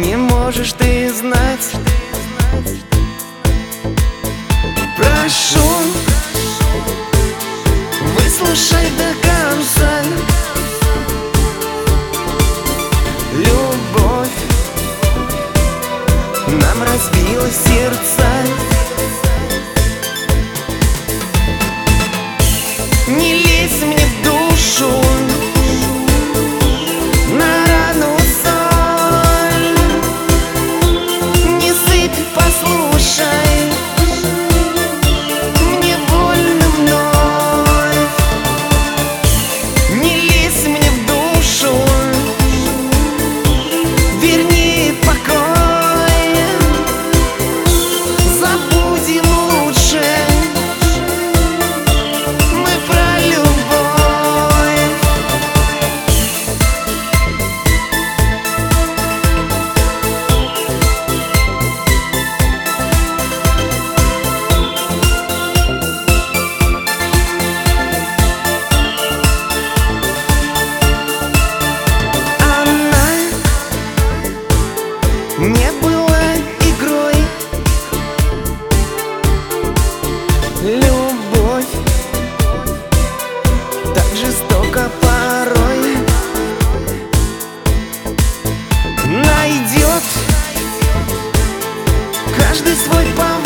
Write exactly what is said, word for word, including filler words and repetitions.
не можешь ты знать. Прошу, выслушай до конца. Любовь нам разбила сердца. Не лезь мне в душу, на рану соль. Не сыпь, послушай, мне больно вновь. Не лезь мне в душу, верни покой. Забудем лучше мы про любовь. Она не была игрой. Любовь так жестоко порой. Найдет каждый свой поворот.